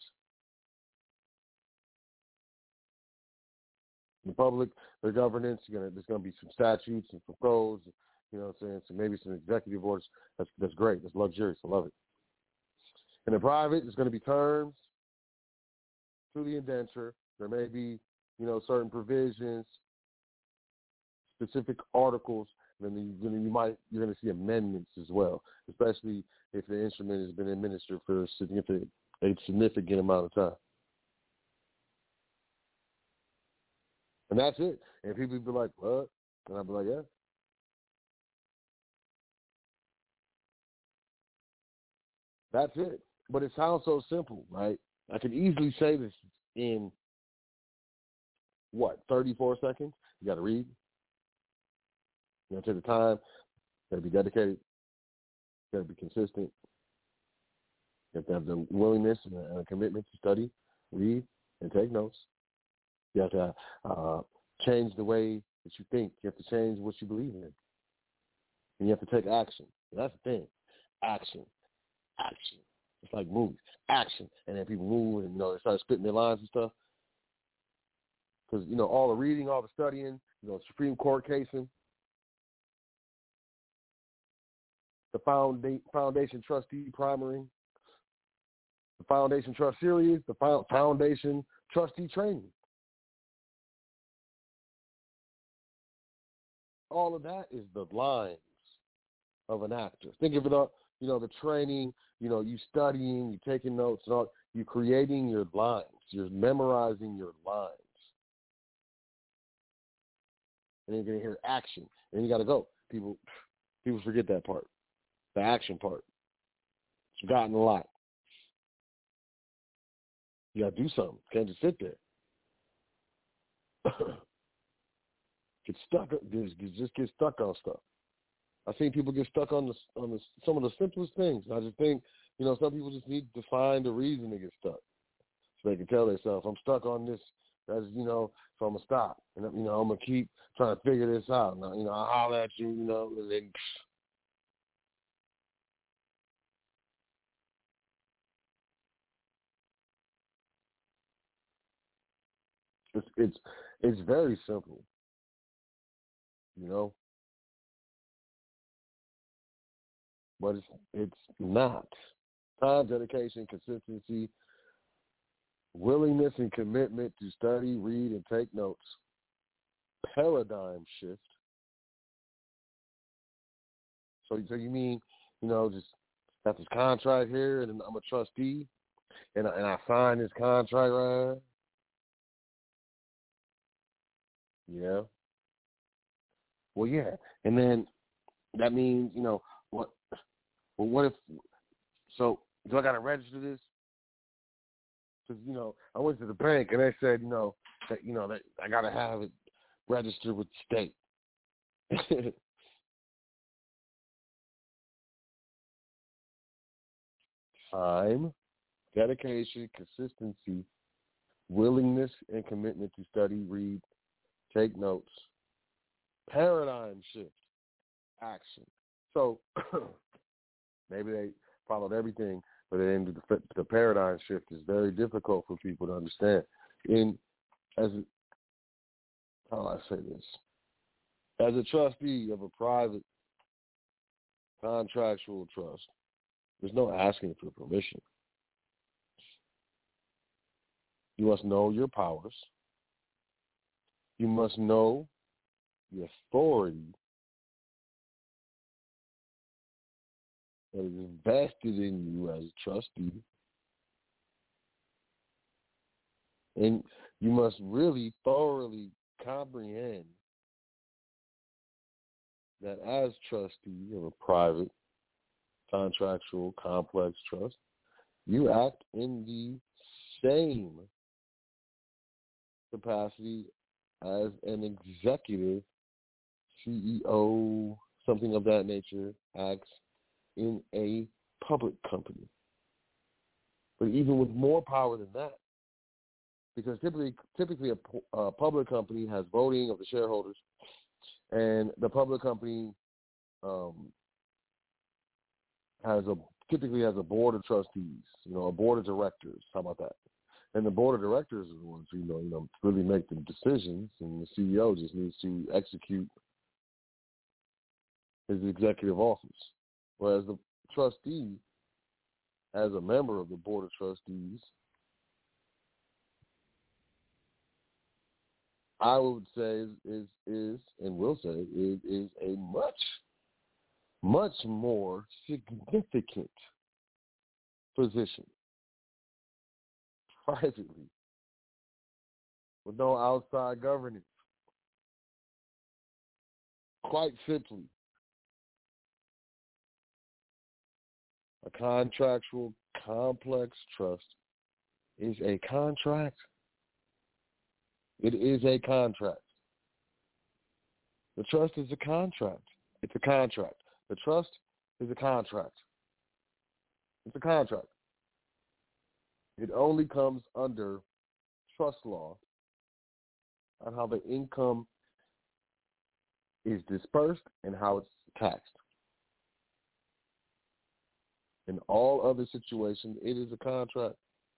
In the public, the governance, you're gonna, there's going to be some statutes and some codes, you know what I'm saying, so maybe some executive orders. That's, that's great. That's luxurious. I love it. In the private, there's going to be terms to the indenture. There may be, you know, certain provisions, specific articles. Then you, you might you're going to see amendments as well, especially if the instrument has been administered for a significant a significant amount of time. And that's it. And people be like, "What?" And I'll be like, "Yeah." That's it. But it sounds so simple, right? I could easily say this in what thirty-four seconds. You got to read. You got to take the time. You got to be dedicated. You got to be consistent. You have to have the willingness and a commitment to study, read, and take notes. You have to uh, change the way that you think. You have to change what you believe in. And you have to take action. That's the thing. Action. Action. It's like movies. Action. And then people move and, you know, they start spitting their lines and stuff. Because, you know, all the reading, all the studying, you know, Supreme Court casing, the founda- Foundation Trustee Primary, the Foundation Trust Series, the Foundation Trustee Training. All of that is the lines of an actor. Think of it up, you know, the training, you know, you studying, you taking notes, and all, you creating your lines. You're memorizing your lines. And then you're going to hear action. And then you got to go. People people forget that part. The action part. It's forgotten a lot. You got to do something. You can't just sit there. Get stuck. Just, just get stuck on stuff. I've seen people get stuck on the on the some of the simplest things. I just think, you know, some people just need to find a reason to get stuck, so they can tell themselves, I'm stuck on this. That's, you know, so I'm gonna stop, and you know, I'm gonna keep trying to figure this out. Now, you know, I holler at you, you know, and then. It's, it's it's very simple. you know. But it's it's not. Time, dedication, consistency, willingness and commitment to study, read, and take notes. Paradigm shift. So, so you mean, you know, just got this contract here, and I'm a trustee, and I, and I sign this contract, right? Yeah. Well, yeah, and then that means, you know, what? Well, what if? So, do I got to register this? Because, you know, I went to the bank and they said, you know, that you know that I got to have it registered with the state. Time, dedication, consistency, willingness and commitment to study, read, take notes. Paradigm shift, action. So maybe they followed everything, but they didn't do the, the paradigm shift is very difficult for people to understand. In as a, how do I say this? As a trustee of a private contractual trust, there's no asking for permission. You must know your powers. You must know the authority that is vested in you as a trustee. And you must really thoroughly comprehend that as trustee of a private contractual complex trust, you act in the same capacity as an executive, C E O, something of that nature, acts in a public company. But even with more power than that, because typically, typically a, a public company has voting of the shareholders, and the public company um, has a typically has a board of trustees, you know, a board of directors. How about that? And the board of directors are the ones who, you know, you know, really make the decisions, and the C E O just needs to execute his executive office. Whereas the trustee, as a member of the board of trustees, I would say is is, is and will say is, is a much, much more significant position privately with no outside governance. Quite simply, a contractual complex trust is a contract. It is a contract. The trust is a contract. It's a contract. The trust is a contract. It's a contract. It only comes under trust law on how the income is dispersed and how it's taxed. In all other situations, it is a contract.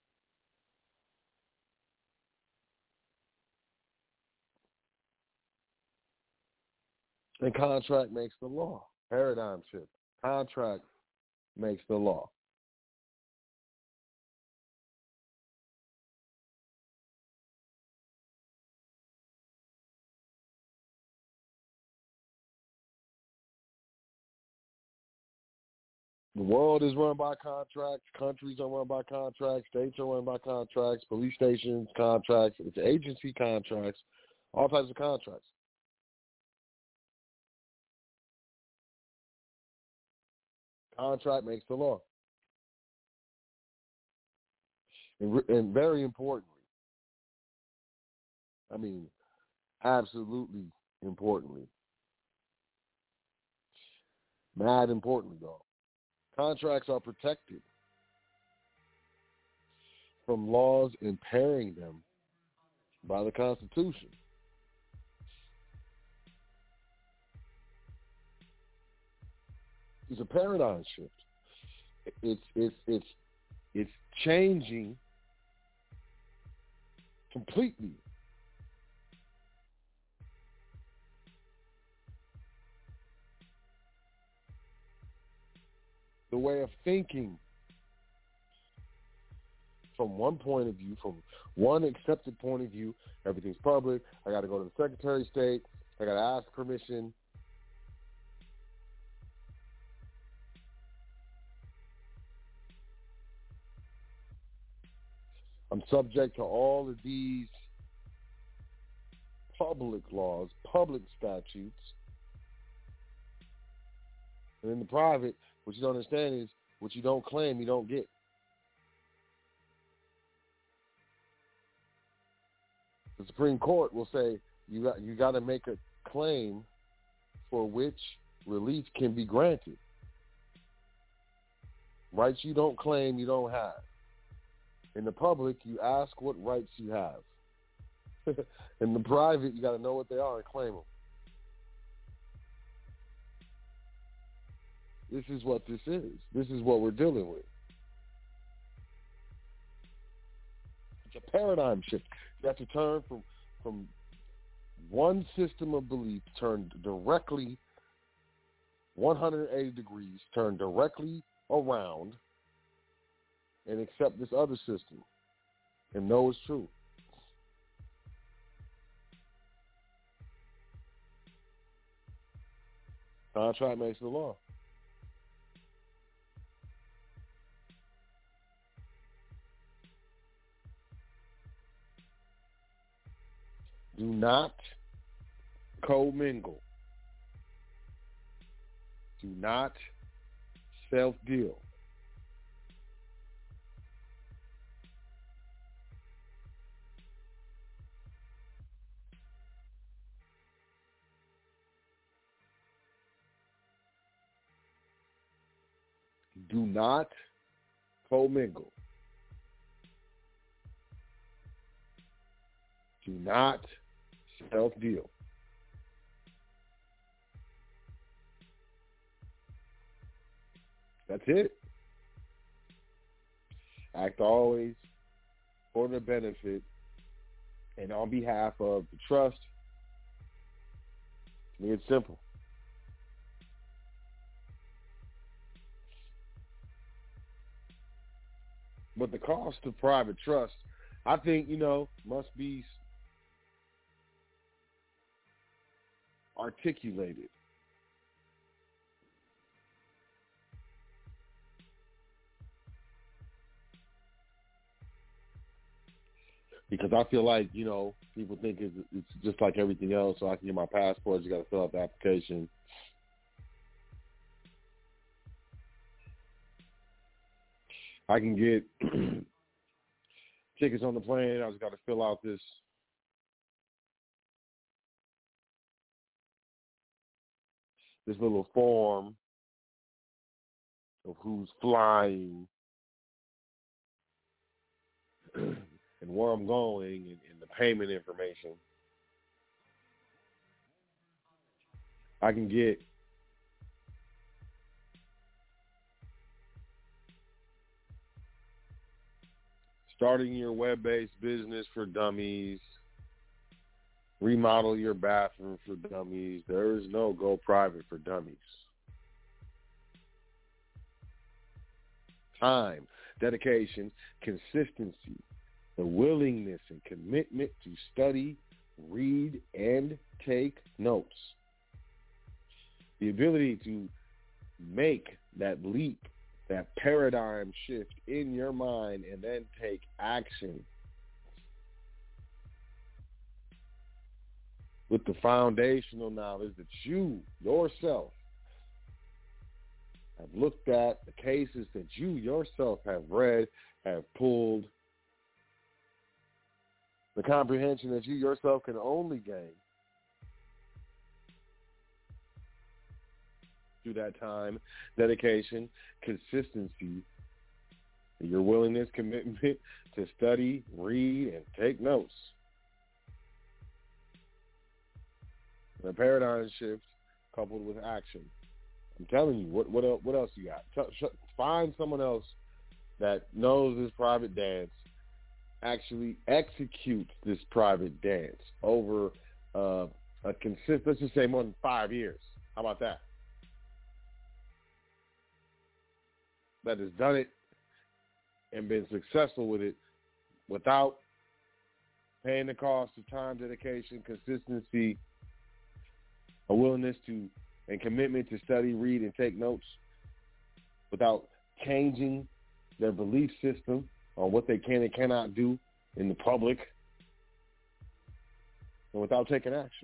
And contract makes the law. Paradigm shift. Contract makes the law. The world is run by contracts. Countries are run by contracts. States are run by contracts. Police stations, contracts. It's agency contracts. All types of contracts. Contract makes the law. And, and very importantly, I mean, absolutely importantly, mad importantly, though, contracts are protected from laws impairing them by the Constitution. It's a paradigm shift. It's it's it's it's changing completely the way of thinking from one point of view, from one accepted point of view. Everything's public. I got to go to the Secretary of State. I got to ask permission. I'm subject to all of these public laws, public statutes. And in the private, what you don't understand is what you don't claim, you don't get. The Supreme Court will say you got you got to make a claim for which relief can be granted. Rights you don't claim, you don't have. In the public, you ask what rights you have. In the private, you got to know what they are and claim them. This is what this is. This is what we're dealing with. It's a paradigm shift. You have to turn from from one system of belief, turn directly one hundred eighty degrees, turn directly around, and accept this other system and know it's true. Contract makes the law. Do not commingle. Do not self-deal. Do not commingle. Do not self-deal. That's it. Act always for the benefit and on behalf of the trust. To me, it's simple. But the cost of private trust, I think, you know, must be articulated. Because I feel like, you know, people think it's, it's just like everything else. So I can get my passport, you got to fill out the application. I can get tickets on the plane. I just got to fill out this this little form of who's flying and where I'm going and, and the payment information. I can get starting your web-based business for dummies, remodel your bathroom for dummies. There is no go private for dummies. Time, dedication, consistency, the willingness and commitment to study, read, and take notes. The ability to make that leap, that paradigm shift in your mind and then take action with the foundational knowledge that you yourself have looked at, the cases that you yourself have read, have pulled, the comprehension that you yourself can only gain through that time, dedication, consistency, your willingness, commitment to study, read, and take notes. The paradigm shift coupled with action. I'm telling you, what what else, what else you got? Find someone else that knows this private dance, actually execute this private dance over uh, a consistent, let's just say more than five years. How about that? that has done it and been successful with it without paying the cost of time, dedication, consistency, a willingness to and commitment to study, read, and take notes, without changing their belief system on what they can and cannot do in the public, and without taking action.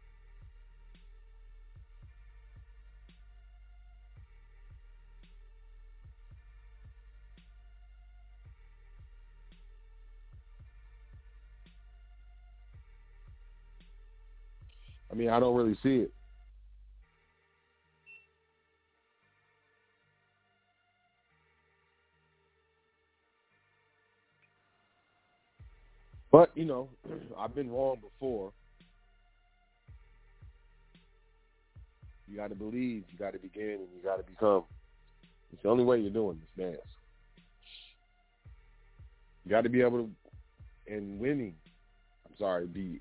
I mean, I don't really see it. But, you know, I've been wrong before. You got to believe, you got to begin, and you got to become. It's the only way you're doing this dance. You got to be able to, and winning, I'm sorry, be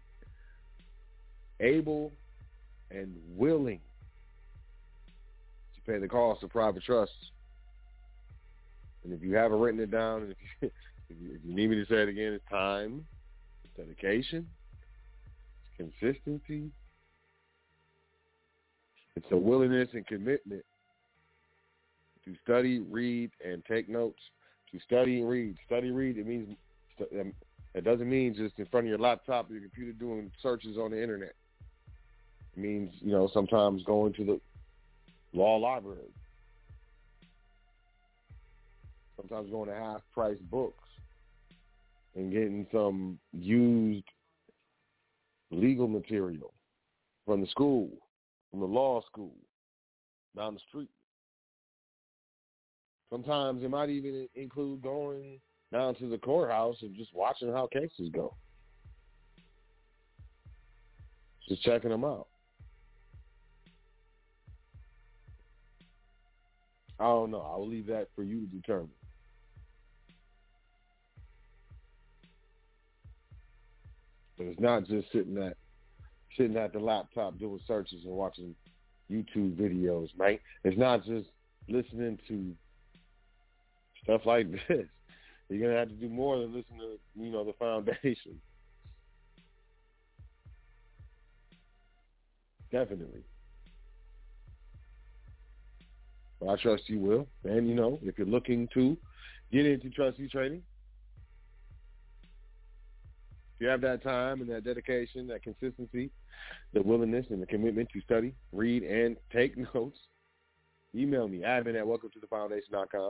able and willing to pay the cost of private trust. And if you haven't written it down, and if you, if you, if you need me to say it again, it's time, it's dedication, it's consistency, it's a willingness and commitment to study, read, and take notes. To study and read. Study, read, it means, it doesn't mean just in front of your laptop or your computer doing searches on the internet. It means, you know, sometimes going to the law library. Sometimes going to half-price books and getting some used legal material from the school, from the law school, down the street. Sometimes it might even include going down to the courthouse and just watching how cases go. Just checking them out. I don't know. I will leave that for you to determine. But it's not just sitting at sitting at the laptop doing searches and watching YouTube videos, right? It's not just listening to stuff like this. You're going to have to do more than listen to, you know, the foundation. Definitely. But I trust you will. And, you know, if you're looking to get into trustee training, if you have that time and that dedication, that consistency, the willingness and the commitment to study, read, and take notes, email me, admin at welcome to the foundation dot com.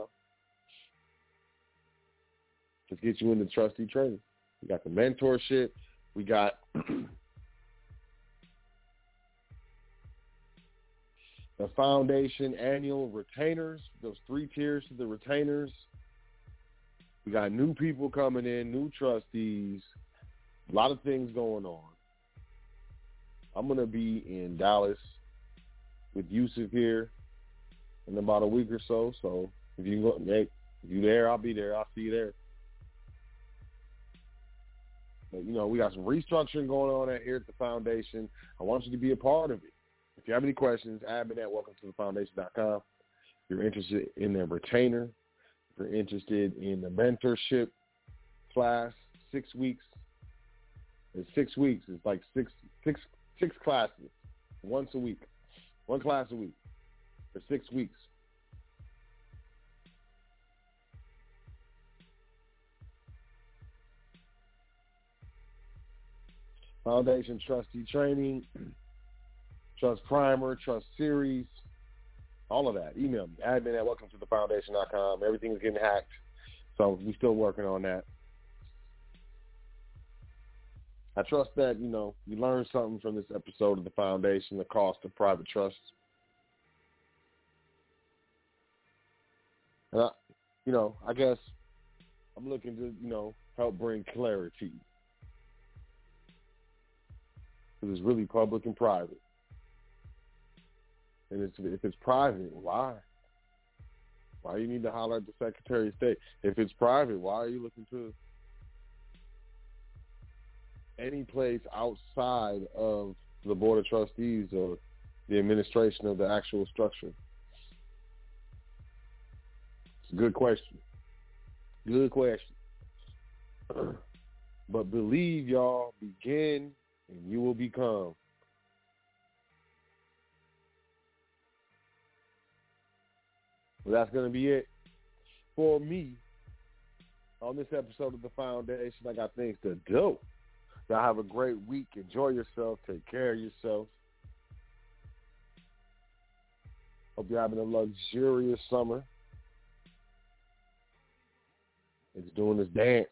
Let's get you into trustee training. We got the mentorship. We got the foundation annual retainers, those three tiers to the retainers. We got new people coming in, new trustees, a lot of things going on. I'm going to be in Dallas with Yusuf here in about a week or so. So if you go, hey, if you're there, I'll be there. I'll see you there. But, you know, we got some restructuring going on here at the foundation. I want you to be a part of it. If you have any questions, admin at welcome to the foundation dot com. If you're interested in the retainer, if you're interested in the mentorship class, six weeks. It's six weeks. It's like six, six, six classes, once a week, one class a week for six weeks. Foundation trustee training, trust primer, trust series, all of that. Email me, admin at welcome to the foundation dot com. Everything's getting hacked, so we're still working on that. I trust that, you know, you learned something from this episode of the foundation, the cost of private trust. And, I, you know, I guess I'm looking to, you know, help bring clarity. Because it's really public and private. And it's, if it's private, why? Why do you need to holler at the Secretary of State? If it's private, why are you looking to any place outside of the Board of Trustees or the administration of the actual structure? It's a good question. Good question. But believe, y'all, begin and you will become. Well, that's going to be it for me on this episode of The Foundation. I got things to do. Y'all have a great week. Enjoy yourself. Take care of yourself. Hope you're having a luxurious summer. It's doing this dance.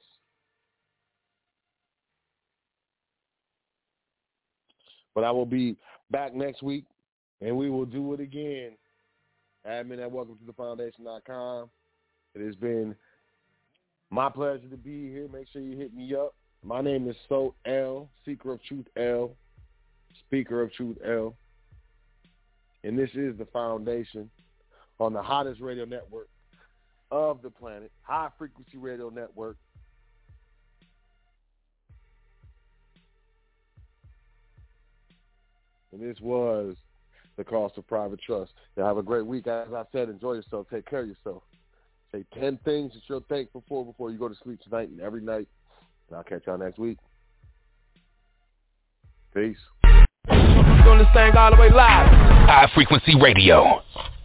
But I will be back next week, and we will do it again. Admin at welcome to the foundation dot com. It has been my pleasure to be here. Make sure you hit me up. My name is Soul L, Seeker of Truth L, Speaker of Truth L. And this is The Foundation on the hottest radio network of the planet, High Frequency Radio Network. And this was The Cost of Private Trust. Y'all have a great week. As I said, enjoy yourself. Take care of yourself. Say ten things that you're thankful for before you go to sleep tonight and every night. And I'll catch y'all next week. Peace. Doing this thing all the way live. High Frequency Radio.